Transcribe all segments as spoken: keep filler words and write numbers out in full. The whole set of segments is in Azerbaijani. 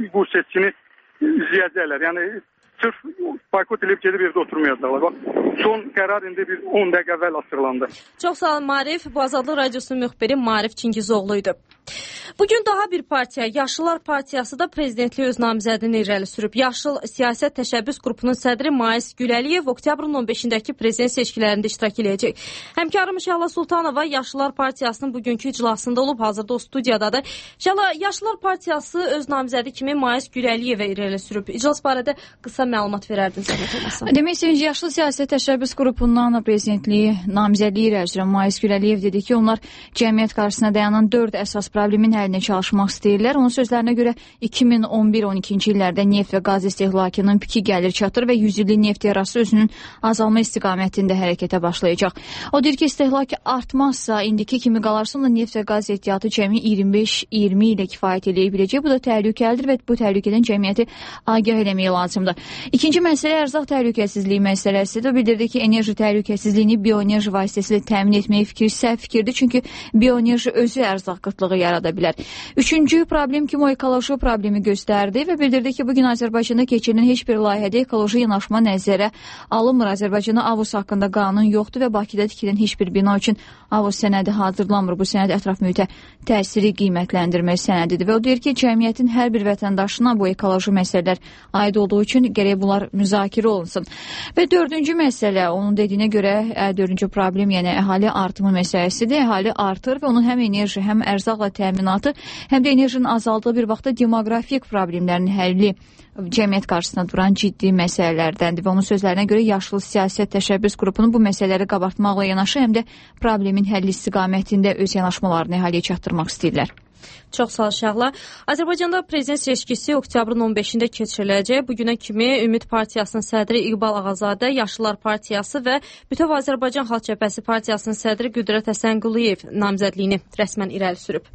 bu seçkini izləyəcəklər. Yəni sırf boykot edib gedib evdə oturmayacaqlar. Bax, son qərar indi bir on dəqiqə əvvəl açıqlandı. Çox sağ olun Maarif. Bu Azadlıq Radiosunun müxbiri Maarif Çingizoğlu idi. Bugün daha bir partiya, Yaşlılar Partiyası da prezidentliyi öz namizədini irəli sürüb. Yaşıl Siyasət Təşəbbüs Qrupunun sədri Mais Güləliyev oktyabrın on beşindəki prezident seçkilərində iştirak edəcək. Həmkarım Şəhla Sultanova Yaşlılar Partiyasının bugünkü iclasında olub, hazırda o studiyadadır. Şəhla, Yaşlılar Partiyası öz namizədi kimi Mais Güləliyevə irəli sürüb. İclas barədə qısa məlumat verərdin zəhmət olmasa. Demək istəyir, Yaşlı Siyasət Təşəbbüs Qrupundan prezidentliyi namizədliyi irəli sürən Mais Güləliyev dedi ki, onlar cəmiyyət qarşısına dayanan dörd əsas problemin həllinə çalışmaq istəyirlər. Onun sözlərinə görə iki min on bir on ikinci illərdə neft və qaz istehlakının piki gəlir çatır və yüz illik neft yarası özünün azalma istiqamətində hərəkətə başlayacaq. O deyir ki, istehlak artmazsa, indiki kimi qalarsa da neft və qaz ehtiyatı cəmi iyirmi beş iyirmi ilə kifayət eləyə biləcək. Bu da təhlükəlidir və bu təhlükədən cəmiyyəti agah eləmək lazımdır. İkinci məsələ ərzaq təhlükəsizliyi məsələsidir. O bildirdi ki, enerji təhlükəsizliyini bioenerji vasitəsilə təmin etmək fikri səhv fikirdir. Çünki bioenerji özü ərzaq qıtlığı yarada bilər. Üçüncü problem kimi o ekoloji problemi göstərdi və bildirdi ki, bugün Azərbaycanda keçirilən heç bir layihədə ekoloji yanaşma nəzərə alınmır. Azərbaycanda AVOS haqqında qanun yoxdur və Bakıda tikilən heç bir bina üçün AVOS sənədi hazırlanmır. Bu sənəd ətraf mühitə təsiri qiymətləndirmək sənədidir və o deyir ki, cəmiyyətin hər bir vətəndaşına bu ekoloji məsələlər aid olduğu üçün gərək bunlar müzakirə olunsun. Və dördüncü məsələ, onun dediyinə görə dördüncü problem, yəni əhali artımı məsələsidir. Əhali artır və onun həm enerji, həm ərzaqla təminatı, həm də enerjinin azaldığı bir vaxtda demoqrafik problemlərin həlli cəmiyyət qarşısına duran ciddi məsələlərdəndir və onun sözlərinə görə Yaşlı Siyasət Təşəbbüs Qrupunun bu məsələləri qabartmaqla yanaşı, həm də problemin həlli istiqamətində öz yanaşmalarını əhaliyə çatdırmaq istəyirlər. Çox sağ ol Şəhla. Azərbaycanda prezident seçkisi oktyabrın on beşində keçiriləcək. Bugünə kimi Ümid Partiyasının sədri İqbal Ağazadə, Yaşlılar Partiyası və Bütöv Azərbaycan Xalq Cəbhəsi Partiyasının sədri Qüdrət Həsənquliyev namizədliyini rəsmən irəli sürüb.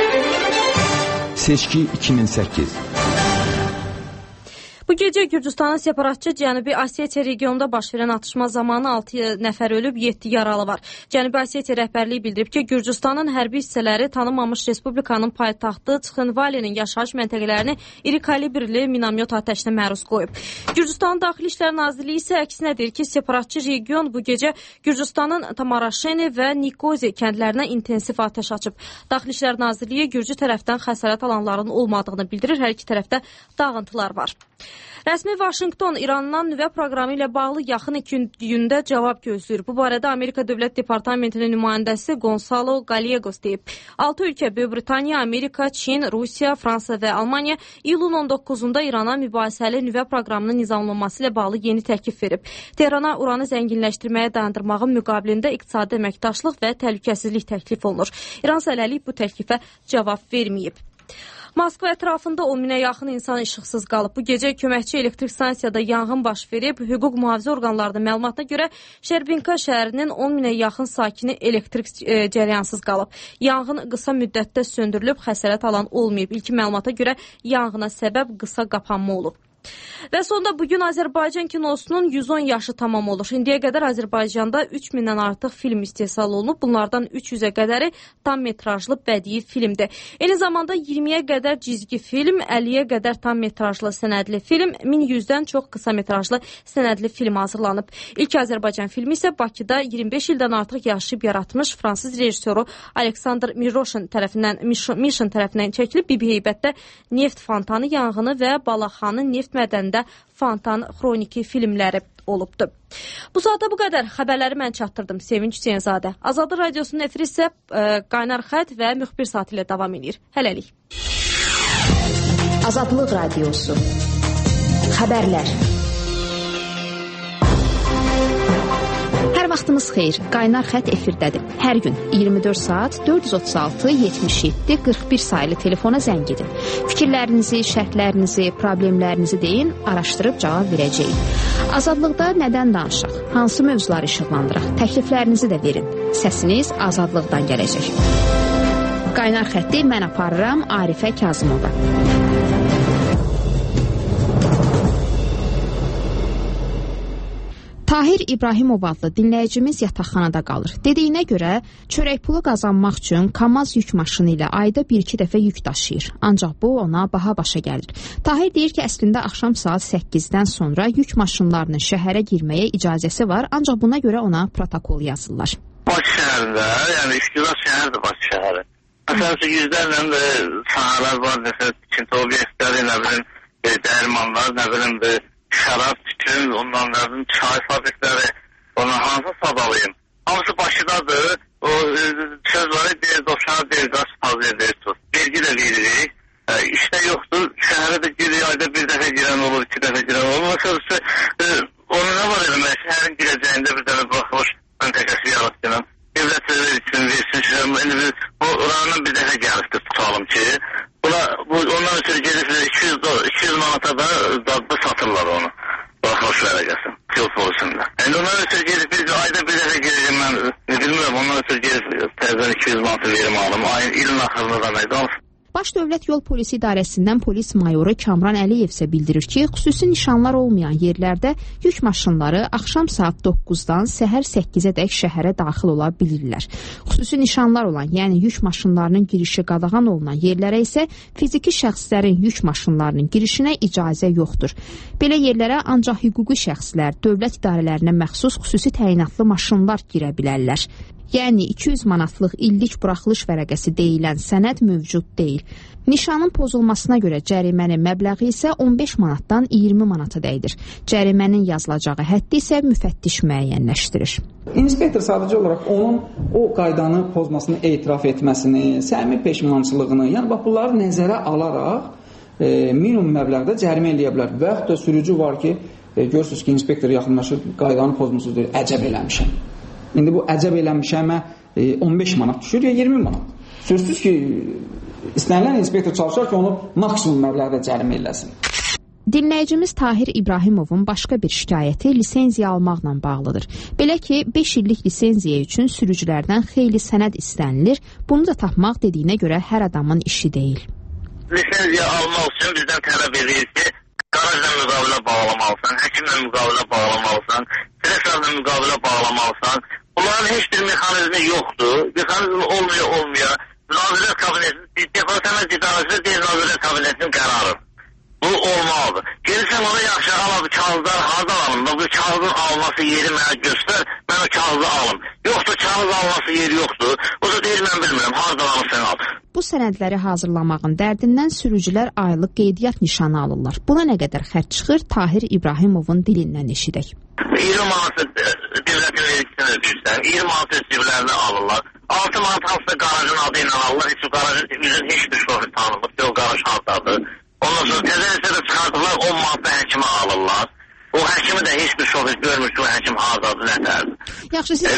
Seçki iki min səkkiz. Bu gecə Gürcüstanın separatçı Cənubi Osetiya regionunda baş verən atışma zamanı altı nəfər ölüb, yeddi yaralı var. Cənubi Osetiya rəhbərliyi bildirib ki, Gürcüstanın hərbi hissələri tanınmamış respublikanın paytaxtı Çıxınvalinin yaşayış məntəqələrini iri kalibrli minamyot atəşinə məruz qoyub. Gürcüstanın Daxili İşlər Nazirliyi isə əksinə deyir ki, separatçı region bu gecə Gürcüstanın Tamaraşeni və Nikozi kəndlərinə intensiv atəş açıb. Daxili İşlər Nazirliyi Gürcü tərəfdən xəsarət alanların olmadığını bildirir. Hər iki tərəfdə dağıntılar var. Rəsmi Vaşinqton İrandan nüvə proqramı ilə bağlı yaxın iki gündə cavab gözləyir. Bu barədə Amerika Dövlət Departamentinin nümayəndəsi Gonzalo Gallegos deyib. Altı ölkə Böyük Britaniya, Amerika, Çin, Rusiya, Fransa və Almaniya iyulun on doqquzunda İrana mübahisəli nüvə proqramının nizamlanması ilə bağlı yeni təklif verib. Tehrana uranı zənginləşdirməyə dayandırmağın müqabilində iqtisadi əməkdaşlıq və təhlükəsizlik təklif olunur. İran hələlik bu təklifə cavab verməyib. Moskva ətrafında on minə yaxın insan işıqsız qalıb. Bu gecə köməkçi elektrik stansiyada yanğın baş verib. Hüquq mühafizə orqanlarının məlumatına görə Şerbinka şəhərinin on minə yaxın sakini elektrik e, cəryansız qalıb. Yanğın qısa müddətdə söndürülüb, xəsarət alan olmayıb. İlkin məlumata görə yanğına səbəb qısa qapanma olub. Və sonda bugün Azərbaycan kinosunun yüz on yaşı tamam olur. İndiyə qədər Azərbaycanda üç mindən artıq film istehsal olunub. Bunlardan üç yüzə qədəri tam metrajlı bədii filmdir. Eyni zamanda iyirmiyə qədər cizgi film, əlliyə qədər tam metrajlı sənədli film, min yüzdən çox qısa metrajlı sənədli film hazırlanıb. İlk Azərbaycan filmi isə Bakıda iyirmi beş ildən artıq yaşayıb yaratmış fransız rejissoru Aleksandr Miroşin tərəfindən, Mişin tərəfindən çəkilib. Bibi Heybətdə neft fontanı yanğını və Balaxanı neft mədənində fontan xroniki filmləri olubdur. Bu saata bu qədər. Xəbərləri mən çatdırdım. Sevinç Hüseynzadə. Azadlıq Radiosunun efiri isə e, qaynar xətt və müxbir saatı ilə davam edir. Hələlik. Azadlıq Radiosu. Xəbərlər. Hər vaxtınız xeyir. Qaynar xətt efirdədir. Hər gün iyirmi dörd saat dörd yüz otuz altı yetmiş yeddi qırx bir sayılı telefona zəng edin. Fikirlərinizi, şərtlərinizi, problemlərinizi deyin, araşdırıb cavab verəcəyik. Azadlıqda nədən danışaq? Hansı mövzuları işıqlandıraq? Təkliflərinizi də verin. Səsiniz azadlıqdan gələcək. Qaynar xətti mən aparıram, Arifə Kazımova. Tahir İbrahimov adlı dinləyicimiz yataqxanada qalır. Dediyinə görə çörək pulu qazanmaq üçün KAMAZ yük maşını ilə ayda bir-iki dəfə yük daşıyır. Ancaq bu ona baha başa gəlir. Tahir deyir ki, əslində axşam saat səkkizdən sonra yük maşınlarının şəhərə girməyə icazəsi var, ancaq buna görə ona protokol yazırlar. Bakı şəhərində, yəni Üsküdar şəhərdir Bakı şəhəri. Məsələn, yüzlərlə sahalar var, məsələn, ikinci obyektləri, nə bilim, dərmanlar, nə bilim, şərab, tütün, onların çay fabrikləri, ona hansı sadalayım? Hamısı Bakıdadır, o söz var, deyir, dovşana deyir, qaç fazla deyir, tut. Vergi də veririk, işdə yoxdur, şəhərə də girir, ayda bir dəfə girən olur, iki dəfə girən olur. Məsələn, onu nə var eləmək, şəhərin girəcəyində bir dənə baxılış, mən təkəsi yaratdığım, devlətləri üçün versin, indi biz o oranın bir dəfə gəlibdir, tutalım ki, ondan ötürü gedib iki yüz manata da dadda satırlar onu. Baxılış verəcəsin, yol polisində. Yəni ondan ötürü gedib biz ayda bir dəfə gedəcəm, mən bilmirəm, ondan ötürü gedib təzdən iki yüz manata verim alım, ayın ilin axırında da meydan. Baş Dövlət Yol Polisi İdarəsindən polis mayoru Kamran Əliyev isə bildirir ki, xüsusi nişanlar olmayan yerlərdə yük maşınları axşam saat doqquzdan səhər səkkizədək şəhərə daxil ola bilirlər. Xüsusi nişanlar olan, yəni yük maşınlarının girişi qadağan olunan yerlərə isə fiziki şəxslərin yük maşınlarının girişinə icazə yoxdur. Belə yerlərə ancaq hüquqi şəxslər, dövlət idarələrinə məxsus xüsusi təyinatlı maşınlar girə bilərlər. Yəni iki yüz manatlıq illik buraxılış vərəqəsi deyilən sənəd mövcud deyil. Nişanın pozulmasına görə cərimənin məbləği isə on beş manatdan iyirmi manata dəyilir. Cərimənin yazılacağı həddi isə müfəttiş müəyyənləşdirir. İnspektor sadəcə olaraq onun o qaydanı pozmasını etiraf etməsini, səmimi peşmançılığını, yəni bax bunları nəzərə alaraq e, minimum məbləğdə cərimə eləyə bilər. Və yaxud da sürücü var ki, e, görürsünüz ki, inspektor yaxınlaşır, qaydanı pozmusunuz deyir, əcəb eləmişəm. İndi bu əcəb eləmişəmə on beş manat düşür ya iyirmi manat. Sözsüz ki, istənilən inspektor çalışar ki, onu maksimum məbləğdə cərimə eləsin. Dinləyicimiz Tahir İbrahimovun başqa bir şikayəti lisenziya almaqla bağlıdır. Belə ki, beş illik lisenziya üçün sürücülərdən xeyli sənəd istənilir. Bunu da tapmaq dediyinə görə hər adamın işi deyil. Lisenziya almaq üçün bizdən tələb edir ki, qarajla müqavilə bağlamalısan, həkimlə müqavilə bağlamalısan, presarla müqavilə bağlamalısan. Bunların heç bir mexanizmi yoxdur. Mexanizmi olmuyor, olmuyor. Nazirlər Kabinetinin, Departament İdarəsi deyil Nazirlər Kabinetinin qərarı. Bu olmalıdır. Gelirsən ona yaxşı aladı, kağızlar hardan alın? Bu kağızın alması yeri mənə göstər, mən o kağızı alım. Yoxdur, kağız alması yeri yoxdur. O da deyil, mən bilmirəm, hardan alın sən al. Bu sənədləri hazırlamağın dərdindən sürücülər aylıq qeydiyyat nişanı alırlar. Buna nə qədər xərc çıxır, Tahir İbrahimovun dilindən eşidək. iyirmi manatı devlətin vergisini ödəyirsən, iyirmi manatı ciblərini alırlar. altı manat hansısa qarajın adı ilə alırlar, heç o qarajın üzün heç bir şoför tanımır ki, o qaraj hardadır. Ondan sonra təzəlisdə də çıxardılar, on manatda həkimi alırlar. O həkimi də heç bir şoför görmür ki, o həkim hardadır, nətərdir. Yaxşı, siz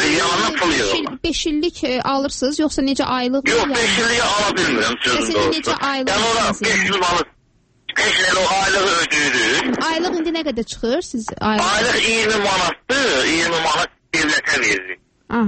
yəni, beş illik alırsınız, yoxsa necə aylıq? Yox, beş illik ala bilmirəm sözün doğrusu. Necə aylıq? Yəni ora beş il manat, beş il o aylığı ödəyirik. Aylıq indi nə qədər çıxır? Siz aylıq? Aylıq iyirmi manatdır, iyirmi manat devlətə veririk.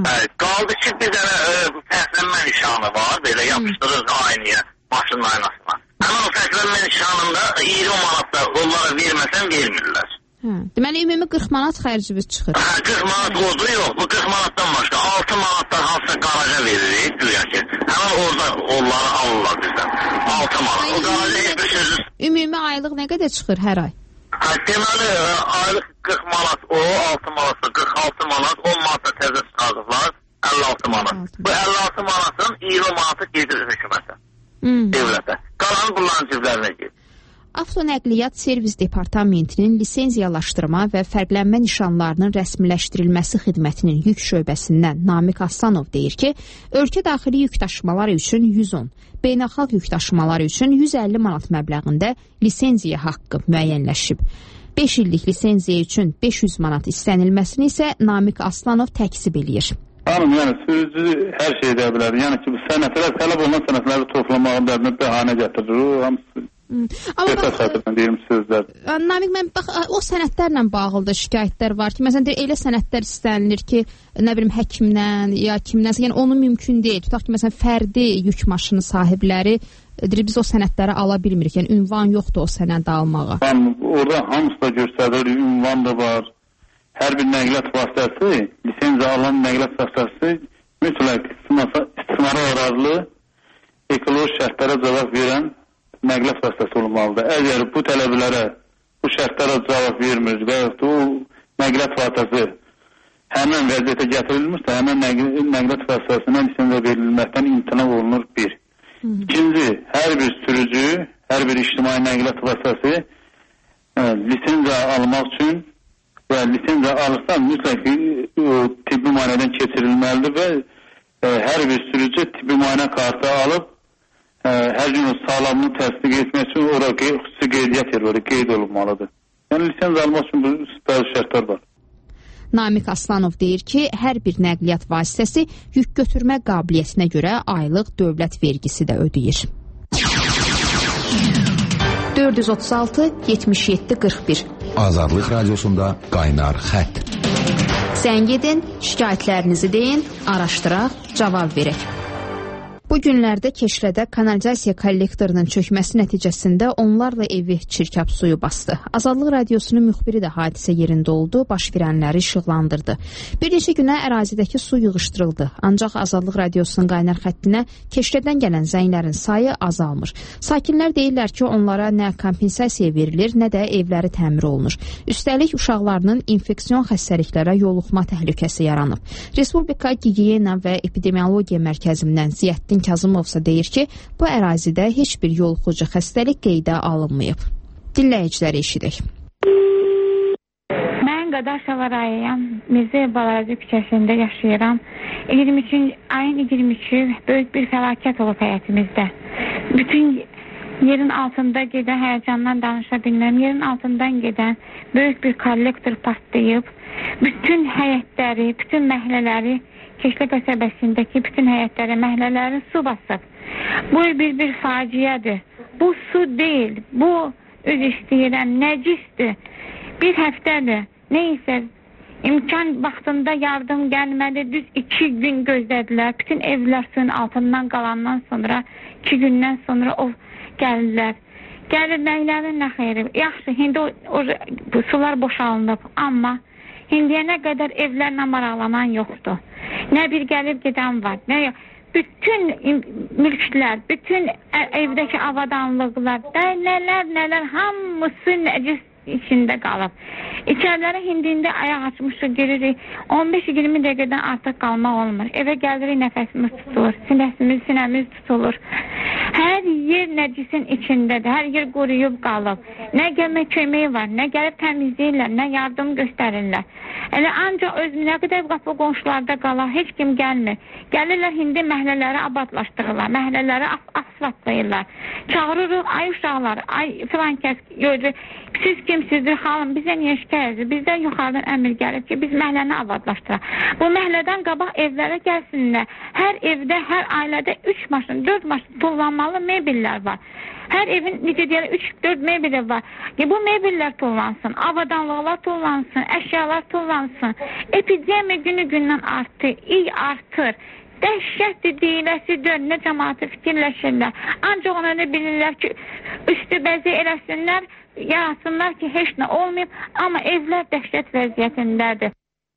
Qaldı ki, bir dənə fərqlənmə nişanı var, belə yapışdırırız aynıya, maşının aynasına. Həmin o fərqlənmə nişanında iyirmi manatda onlara verməsən vermirlər. Hə. Deməli, ümumi qırx manat xərcimiz çıxır. Hə, qırx manat oldu, yox. Bu qırx manatdan başqa altı manatdan hansısa qaraja veririk, güya ki. Həmin orada onları alırlar bizdən. altı manat. O qaraja heç bir sözü... Ümumi aylıq nə qədər çıxır hər ay? Hə, deməli, aylıq qırx manat o, altı manatda qırx altı manat, on manatda təzə çıxardıqlar, əlli altı manat. Bu əlli altı manatın iyirmi manatı gedir hökumətə, devlətə. Qalanı bunların ciblərinə gedir. Avtonəqliyyat Servis Departamentinin lisenziyalaşdırma və fərqlənmə nişanlarının rəsmiləşdirilməsi xidmətinin yük şöbəsindən Namiq Aslanov deyir ki, ölkə daxili yük daşımaları üçün yüz on, beynəlxalq yük daşımaları üçün yüz əlli manat məbləğində lisenziya haqqı müəyyənləşib. beş illik lisenziya üçün beş yüz manat istənilməsini isə Namiq Aslanov təksib eləyir. Hanım, yəni sürücü hər şey edə bilər. Yəni ki, bu sənədlər, tələb olunan sənədləri toplamağın dərdini bəhanə gətirir. O hamısı Amma bax, Namiq, mən bax, o sənədlərlə bağlı da şikayətlər var ki, məsələn, elə sənədlər istənilir ki, nə bilim, həkimdən ya kimdənsə, yəni onu mümkün deyil. Tutaq ki, məsələn, fərdi yük maşını sahibləri deyir, biz o sənədləri ala bilmirik, yəni ünvan yoxdur o sənədi almağa. Orada hamısı da göstərir, ünvan da var, hər bir nəqliyyat vasitəsi, lisenziya alan nəqliyyat vasitəsi mütləq istismara yararlı ekoloji şərtlərə cavab verən nəqliyyat vasitəsi olmalıdır. Əgər bu tələblərə, bu şərtlərə cavab vermir və o nəqliyyat vasitəsi həmin vəziyyətə gətirilmişsə, həmin nəqliyyat vasitəsindən lisenziya verilməkdən imtina olunur bir. Hı. İkinci, hər bir sürücü, hər bir ictimai nəqliyyat vasitəsi ə, lisenziya almaq üçün və lisenziya alırsa mütləq tibbi müayinədən keçirilməlidir və ə, hər bir sürücü tibbi müayinə kartı alıb ə, hər gün sağlamlığını təsdiq etmək üçün oraya xüsusi qeydiyyat yerləri qeyd olunmalıdır. Yəni lisenziya almaq üçün bu bəzi şərtlər var. Namiq Aslanov deyir ki, hər bir nəqliyyat vasitəsi yük götürmə qabiliyyətinə görə aylıq dövlət vergisi də ödəyir. dörd yüz otuz altı yetmiş yeddi qırx bir Azadlıq Radiosunda Qaynar Xətt. Zəng edin, şikayətlərinizi deyin, araşdıraq, cavab verək. Bu günlərdə Keşrədə kanalizasiya kollektorunun çökməsi nəticəsində onlarla evi çirkab suyu bastı. Azadlıq Radiosunun müxbiri də hadisə yerində oldu, baş verənləri işıqlandırdı. Bir neçə günə ərazidəki su yığışdırıldı. Ancaq Azadlıq Radiosunun qaynar xəttinə Keşrədən gələn zənglərin sayı azalmır. Sakinlər deyirlər ki, onlara nə kompensasiya verilir, nə də evləri təmir olunur. Üstəlik uşaqlarının infeksion xəstəliklərə yoluxma təhlükəsi yaranıb. Respublika Gigiyena və Epidemiologiya Mərkəzindən Ziyəddin Kazımovsa deyir ki, bu ərazidə heç bir yoluxucu xəstəlik qeydə alınmayıb. Dinləyiciləri eşidək. Mən Qadaşova rayonuyam. Mirzə Balazi küçəsində yaşayıram. iyirmi üçüncü ayın iyirmi üçü böyük bir fəlakət olub həyətimizdə. Bütün yerin altında gedən, həyəcandan danışa bilməm, yerin altından gedən böyük bir kollektor partlayıb, bütün həyətləri, bütün məhəllələri, Keşlə qəsəbəsindəki bütün həyətlərə, məhəllələri su basıb. Bu bir bir faciədir. Bu su deyil, bu öz istəyirəm, nəcisdir. Bir həftədir, neysə, imkan vaxtında yardım gəlmədi, düz iki gün gözlədilər. Bütün evlər suyun altından qalandan sonra, iki gündən sonra o gəlirlər. Gəlirməklərin nə xeyri? Yaxşı, indi o, o, bu sular boşalınıb, amma indiyənə qədər evlərlə maraqlanan yoxdur. Nə bir gəlib gedən var, nə yox. Bütün mülklər, bütün evdəki avadanlıqlar, nələr, nələr, hamısı nəcis içində qalıb. İçərilərə hindində ayaq açmışıq, giririk. on beş iyirmi dəqiqədən artıq qalmaq olmur. Evə gəlirik, nəfəsimiz tutulur, sinəsimiz, sinəmiz tutulur. Hər yer nəcisin içindədir, hər yer quruyub qalıb. Nə gəlmək köməyi var, nə gəlib təmizləyirlər, nə yardım göstərirlər. Elə ancaq öz nə qədər qapı qonşularda qalar, heç kim gəlmir. Gəlirlər, hindi məhəllələri abadlaşdırırlar, məhəllələri asfaltlayırlar. Çağırırıq, ay uşaqlar, ay filan kəs görür, siz kimsizdir, xalım, bizə niyə şikayətdir? Bizdən yuxarıdan əmr gəlib ki, biz məhləni abadlaşdıraq. Bu məhlədən qabaq evlərə gəlsinlər. Hər evdə, hər ailədə üç maşın, dörd maşın tullanmalı mebellər var. Hər evin, necə deyələ, üç dörd mebeli var. E, bu mebellər tullansın, avadanlıqlar tullansın, əşyalar tullansın. Epidemiya günü gündən artır, iyi artır. Dəhşətdir, deyiləsi dön, nə cəmaatı fikirləşirlər. Ancaq ona da bilirlər ki, üstü bəzi eləsinlər, yaratsınlar ki, heç nə olmayıb, amma evlər dəhşət vəziyyətindədir.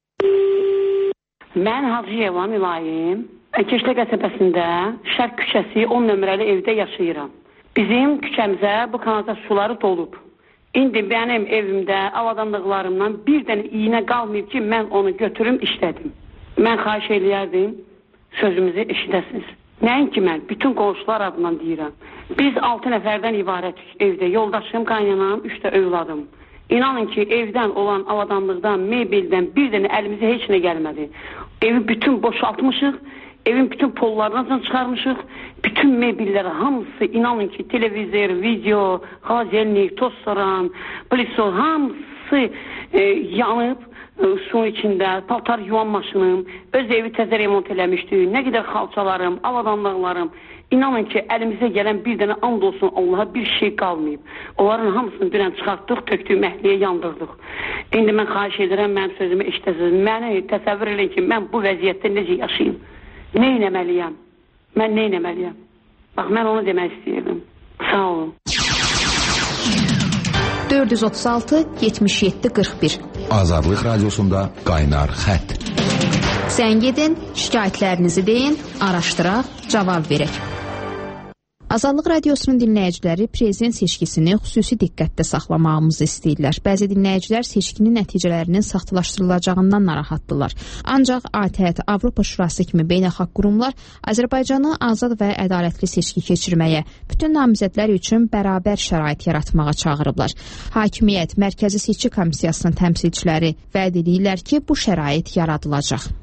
Mən Hacıyeva mülayim, Keşlə qəsəbəsində Şərq küçəsi on nömrəli evdə yaşayıram. Bizim küçəmizə bu kanalizasiya suları dolub. İndi mənim evimdə avadanlıqlarımdan bir dənə iynə qalmayıb ki, mən onu götürüm, işlədim. Mən xahiş eləyərdim, sözümüzü eşidəsiniz. Nəinki mən, bütün qonşular adından deyirəm. Biz altı nəfərdən ibarətik evdə. Yoldaşım, qaynanam, üç də övladım. İnanın ki, evdən olan avadanlıqdan, mebeldən bir dənə əlimizə heç nə gəlmədi. Evi bütün boşaltmışıq, evin bütün pollarından çıxarmışıq. Bütün mebellər hamısı, inanın ki, televizor, video, xazelnik, tostoran, plisor, hamısı e, yanıb. Suyun içində, paltar yuvan maşınım, öz evi təzə remont eləmişdi, nə qədər xalçalarım, avadanlıqlarım. İnanın ki, əlimizə gələn bir dənə and olsun Allaha bir şey qalmayıb. Onların hamısını dünən çıxartdıq, tökdük, məhliyə yandırdıq. İndi mən xahiş edirəm, mənim sözümü işləsiniz. Məni təsəvvür edin ki, mən bu vəziyyətdə necə yaşayayım? Nə eləməliyəm? Mən nə eləməliyəm? Bax, mən onu demək istəyirdim. Sağ olun. dörd yüz otuz altı yetmiş yeddi qırx bir Azadlıq Radiosunda Qaynar Xətt. Zəng edin, şikayətlərinizi deyin, araşdıraq, cavab verək. Azadlıq Radiosunun dinləyiciləri prezident seçkisini xüsusi diqqətdə saxlamağımızı istəyirlər. Bəzi dinləyicilər seçkinin nəticələrinin saxtalaşdırılacağından narahatdırlar. Ancaq A T Ə, Avropa Şurası kimi beynəlxalq qurumlar Azərbaycanı azad və ədalətli seçki keçirməyə, bütün namizədlər üçün bərabər şərait yaratmağa çağırıblar. Hakimiyyət, Mərkəzi Seçki Komissiyasının təmsilçiləri vəd edirlər ki, bu şərait yaradılacaq.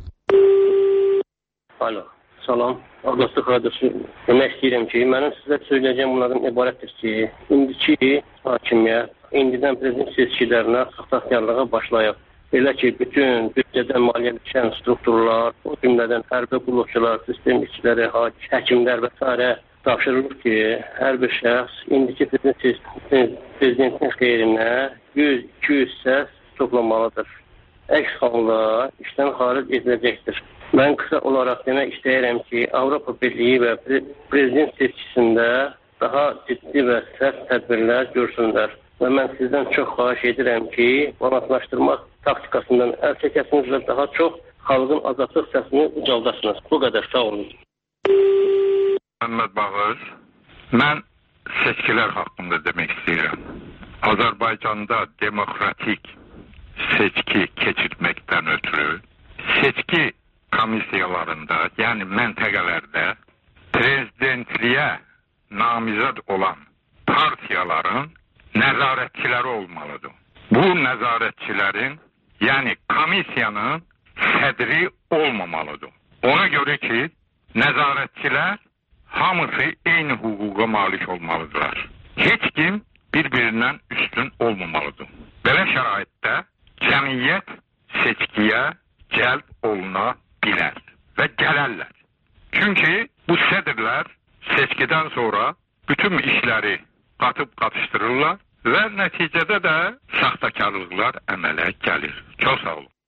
Alo, salam. Azadlıq Radiosu demək istəyirəm ki, mənim sizə söyləyəcəyim bunlardan ibarətdir ki, indiki hakimiyyət indidən prezident seçkilərinə saxtakarlığa başlayıb. Belə ki, bütün büdcədən maliyyələşən strukturlar, o cümlədən hərbi qulluqçular, sistem işçiləri, həkimlər və s. tapşırılır ki, hər bir şəxs indiki prezidentin xeyrinə yüz iki yüz səs toplamalıdır. Əks halda işdən xaric ediləcəkdir. Mən qısa olaraq demək istəyirəm ki, Avropa Birliyi və prezident seçkisində daha ciddi və sərt tədbirlər görsünlər. Və mən sizdən çox xahiş edirəm ki, manatlaşdırmaq taktikasından əl çəkəsiniz və daha çox xalqın azadlıq səsini ucaldasınız. Bu qədər, sağ olun. Məhəmməd Bağır, mən seçkilər haqqında demək istəyirəm. Azərbaycanda demokratik seçki keçirməkdən ötürü seçki komissiyalarında, yəni məntəqələrdə prezidentliyə namizəd olan partiyaların nəzarətçiləri olmalıdır. Bu nəzarətçilərin, yəni komissiyanın sədri olmamalıdır. Ona görə ki, nəzarətçilər hamısı eyni hüquqa malik olmalıdırlar. Heç kim bir-birindən üstün olmamalıdır. Belə şəraitdə cəmiyyət seçkiyə cəlb oluna bilər və gələrlər. Çünki bu sədrlər seçkidən sonra bütün işləri qatıb qatışdırırlar və nəticədə də saxtakarlıqlar əmələ gəlir. Çox sağ olun.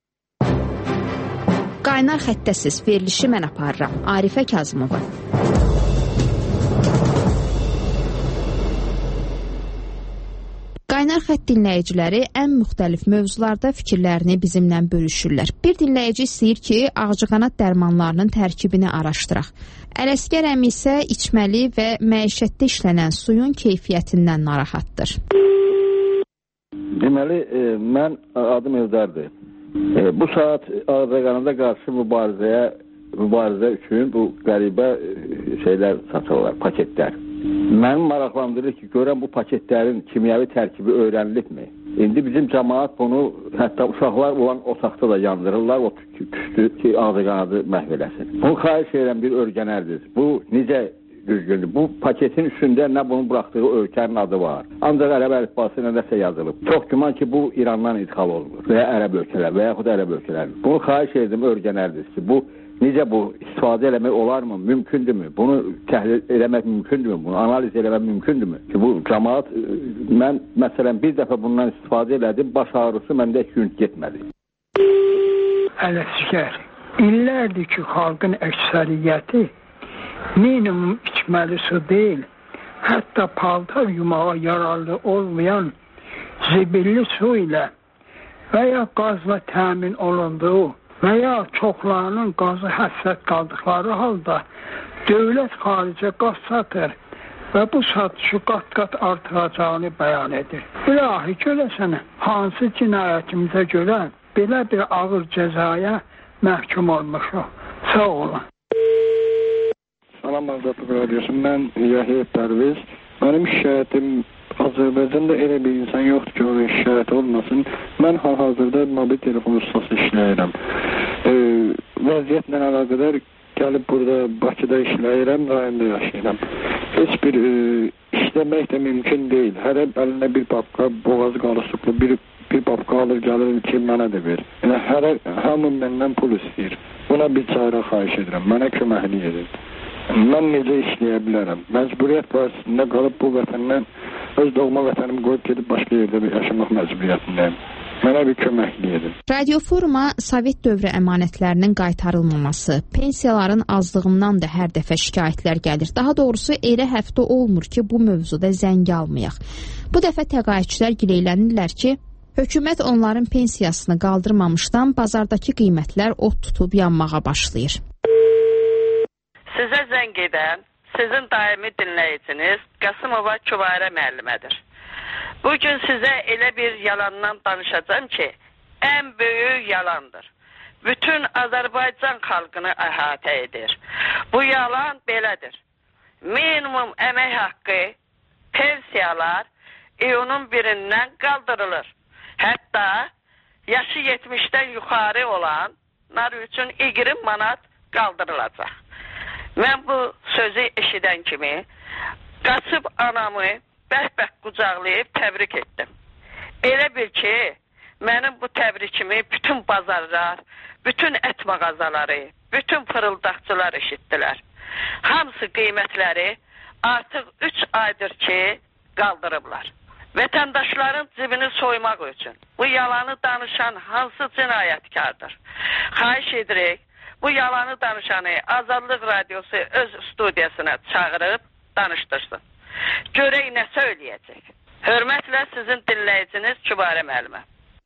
Qaynar xəttəsiz verilişi mən aparıram. Arifə Kazımova. Qaynar xətt dinləyiciləri ən müxtəlif mövzularda fikirlərini bizimlə bölüşürlər. Bir dinləyici istəyir ki, ağcaqanad dərmanlarının tərkibini araşdıraq. Ələsgər əmi isə içməli və məişətdə işlənən suyun keyfiyyətindən narahatdır. Deməli, e, mən adım Eldərdir. E, bu saat ağcaqanada qarşı mübarizəyə, mübarizə üçün bu qəribə şeylər satırlar, paketlər. Mənim maraqlandırır ki, görən bu paketlərin kimyəvi tərkibi öyrənilibmi? İndi bizim cəmaat bunu, hətta uşaqlar olan otaqda da yandırırlar, o tüstü ki, ağcaqanadı məhv eləsin. Bunu xahiş edən bir örgənərdir. Bu necə düzgündür? Bu paketin üstündə nə bunun buraxdığı ölkənin adı var. Ancaq ərəb əlifbası ilə nəsə yazılıb. Çox güman ki, bu İrandan idxal olunur və ya ərəb ölkələr və yaxud ərəb ölkələr. Bunu xahiş edim örgənərdir ki, bu necə bu istifadə eləmək olarmı? Mümkündürmü? Bunu təhlil eləmək mümkündürmü? Bunu analiz eləmək mümkündürmü? Ki, bu cəmaat, mən məsələn bir dəfə bundan istifadə elədim, baş ağrısı məndə iki gün getmədi. Ələsgər, illərdir ki, xalqın əksəriyyəti minimum içməli su deyil, hətta paltar yumağa yararlı olmayan zibilli su ilə və ya qazla təmin olunduğu və ya çoxlarının qazı həssət qaldıqları halda dövlət xaricə qaz satır və bu satışı qat-qat artıracağını bəyan edir. İlahi görəsənə, hansı cinayətimizə görə belə bir ağır cəzaya məhkum olmuşuq. Sağ olun. Salam Azadlıq Radiosu, mən Yahya Pərviz. Mənim şikayətim Azərbaycanda elə bir insan yoxdur ki, onun şikayət olmasın. Mən hal-hazırda mobil telefon ustası işləyirəm. E, vəziyyətlə əlaqədar gəlib burada Bakıda işləyirəm, rayonda yaşayıram. Heç bir e, işləmək də mümkün deyil. Hər əlinə bir papqa, boğazı qalıqlı bir, bir papqa alır, gəlir ki, mənə də ver. Yəni, hər, hamı məndən pul istəyir. Buna bir çarə xahiş edirəm, mənə köməklik edir. Mən necə işləyə bilərəm? Məcburiyyət vasitəsində qalıb bu vətəndən, öz doğma vətənimi qoyub gedib başqa yerdə bir yaşamaq məcburiyyətindəyim. Mənə bir köməklik edin. Radio Foruma Sovet dövrü əmanətlərinin qaytarılmaması, pensiyaların azlığından da hər dəfə şikayətlər gəlir. Daha doğrusu elə həftə olmur ki, bu mövzuda zəng almayaq. Bu dəfə təqaüdçülər gileylənirlər ki, Hökumət onların pensiyasını qaldırmamışdan bazardakı qiymətlər od tutub yanmağa başlayır. Sizə zəng edən sizin daimi dinləyiciniz Qasımova Kübarə müəllimədir. Bugün sizə elə bir yalandan danışacağım ki, ən böyük yalandır. Bütün Azərbaycan xalqını əhatə edir. Bu yalan belədir. Minimum əmək haqqı, pensiyalar iyunun birindən qaldırılır. Hətta yaşı yetmişdən yuxarı olanlar üçün iyirmi manat qaldırılacaq. Mən bu sözü eşidən kimi qaçıb anamı bəhbəh qucaqlayıb təbrik etdim. Elə bil ki, mənim bu təbrikimi bütün bazarlar, bütün ət mağazaları, bütün fırıldaqçılar eşitdilər. Hamısı qiymətləri artıq üç aydır ki, qaldırıblar. Vətəndaşların cibini soymaq üçün bu yalanı danışan hansı cinayətkardır? Xahiş edirik, bu yalanı danışanı Azadlıq Radiosu öz studiyasına çağırıb danışdırsın. Görək nə söyləyəcək. Hörmətlə sizin dinləyiciniz Kübarə müəllimə.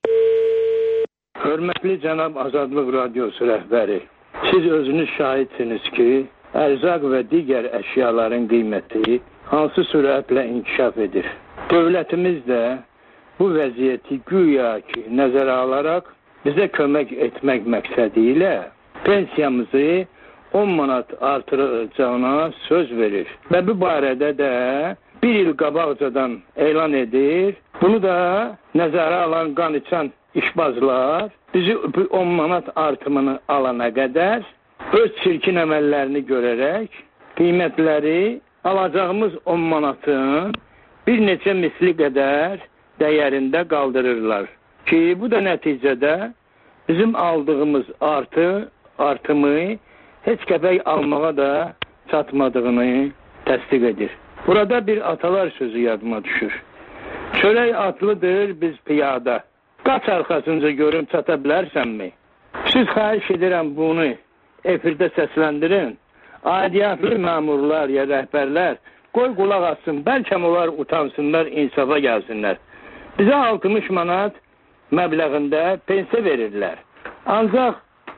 Hörmətli cənab Azadlıq Radiosu rəhbəri, siz özünüz şahidsiniz ki, ərzaq və digər əşyaların qiyməti hansı sürətlə inkişaf edir. Dövlətimiz də bu vəziyyəti güya ki, nəzərə alaraq bizə kömək etmək məqsədi ilə pensiyamızı on manat artıracağına söz verir. Və bu barədə də bir il qabaqcadan elan edir. Bunu da nəzərə alan qan içən işbazlar bizi on manat artımını alana qədər öz çirkin əməllərini görərək qiymətləri alacağımız on manatın bir neçə misli qədər dəyərində qaldırırlar. Ki bu da nəticədə bizim aldığımız artı, artımı heç qəpək almağa da çatmadığını təsdiq edir. Burada bir atalar sözü yadıma düşür. Çörək atlıdır, biz piyada. Qaç arxasınca görüm çata bilərsənmi? Siz xahiş edirəm bunu efirdə səsləndirin. Aidiyyatlı məmurlar ya rəhbərlər qoy qulaq assın, bəlkə onlar utansınlar, insafa gəlsinlər. Bizə altmış manat məbləğində pensiya verirlər. Ancaq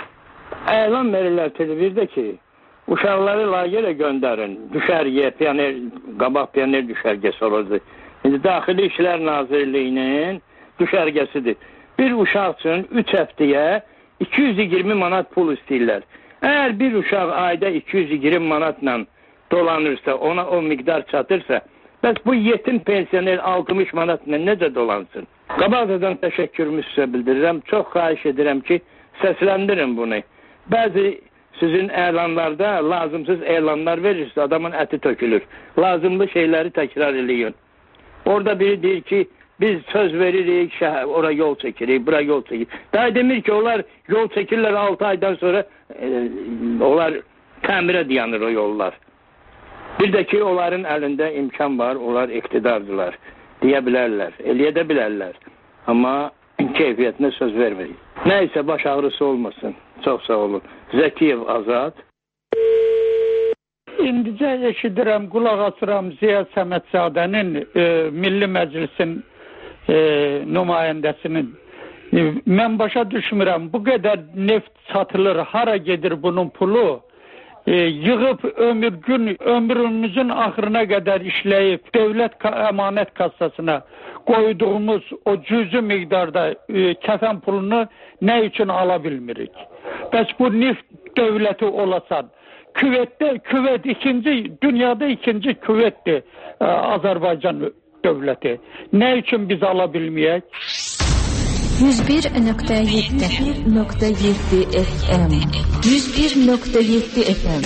elan verirlər televirdə ki, uşaqları layerə göndərin, düşərgəyə, piyoner, qabaq piyoner düşərgəsi olacaq. İndi Daxili İşlər Nazirliyinin düşərgəsidir. Bir uşaq üçün üç həftəyə iki yüz iyirmi manat pul istəyirlər. Əgər bir uşaq ayda iki yüz iyirmi manatla dolanırsa, ona o miqdar çatırsa, bəs bu yetim pensioner altmış manatla necə dolansın? Qabaqcadan təşəkkürümü sizə bildirirəm. Çox xahiş edirəm ki, səsləndirin bunu. Bəzi sizin elanlarda lazımsız elanlar verirsə, adamın əti tökülür. Lazımlı şeyləri təkrar eləyin. Orada biri deyir ki, biz söz veririk, şəhər, ora yol çəkirik, bura yol çəkirik. Daha demir ki, onlar yol çəkirlər altı aydan sonra e, onlar təmirə dayanır o yollar. Bir də ki, onların əlində imkan var, onlar iqtidardılar. Deyə bilərlər, eləyə də bilərlər. Amma keyfiyyətinə söz vermirik. Nəysə, baş ağrısı olmasın. Çox sağ olun. Zəkiyev Azad. İndicə eşidirəm, qulaq asıram Ziya Səmədzadənin e, Milli Məclisin e, nümayəndəsinin. E, mən başa düşmürəm, bu qədər neft satılır, hara gedir bunun pulu? E, yığıb ömür gün, ömrümüzün axırına qədər işləyib dövlət əmanət kassasına qoyduğumuz o cüzü miqdarda e, kəfən pulunu nə üçün ala bilmirik? Bəs bu neft dövləti olasan, Küvətdə, Küvət ikinci, dünyada ikinci Küvətdir e, Azərbaycan dövləti. Nə üçün biz ala bilməyək? yüz bir nöqtə yeddi nöqtə yeddi F M yüz bir nöqtə yeddi F M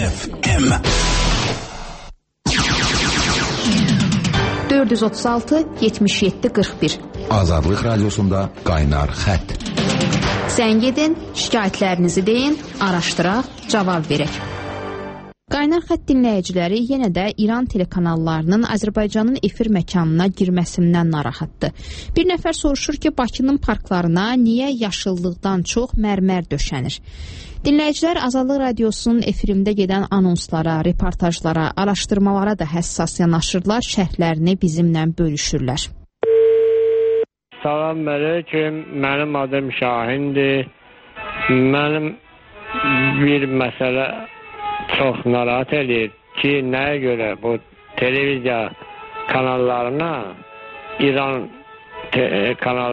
dörd yüz otuz altı yetmiş yeddi qırx bir Azadlıq Radiosunda Qaynar Xətt. Zəng edin, şikayətlərinizi deyin, araşdıraq, cavab verək. Qaynar Xətt dinləyiciləri yenə də İran telekanallarının Azərbaycanın efir məkanına girməsindən narahatdır. Bir nəfər soruşur ki, Bakının parklarına niyə yaşıllıqdan çox mərmər döşənir? Dinləyicilər Azadlıq Radiosunun efirində gedən anonslara, reportajlara, araşdırmalara da həssas yanaşırlar, şərhlərini bizimlə bölüşürlər. salam aleyküm. Mənim adım Şahindir. Mənim bir məsələ çox narahat edir ki, nəyə görə bu televiziya kanallarına İran kanal